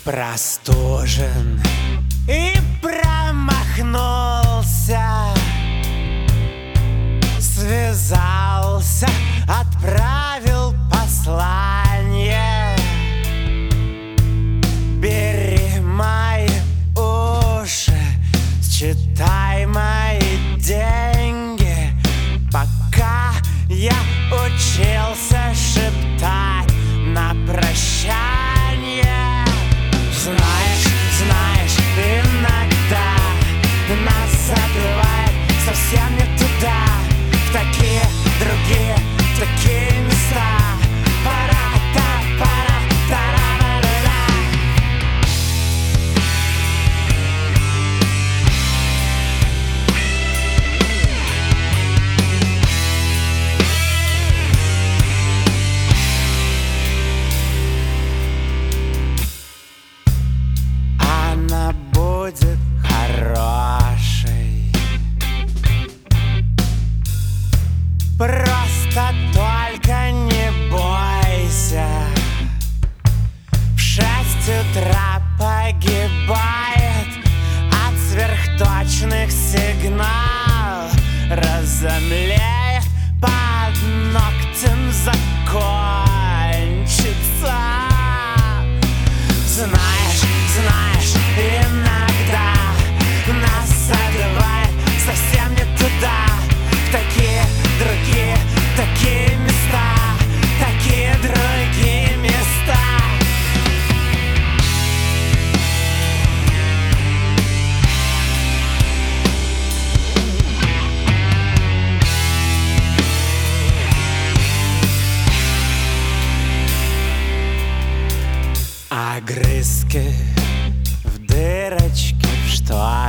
Простужен и промахнулся, связался, отправил послание. Бери мои уши, считай мои деньги, пока я учился шептать на прощание. Знаешь, иногда нас забивает совсем не туда, в такие другие, в такие места. Она будет хорошей, просто только не бойся. В 6 утра погибает от сверхточных сигнал, разомлеет под ногтем, закончится. Знаешь, иногда нас забивает совсем не туда, в такие другие, такие места, такие другие места. Огрызки в дырочке в штанах,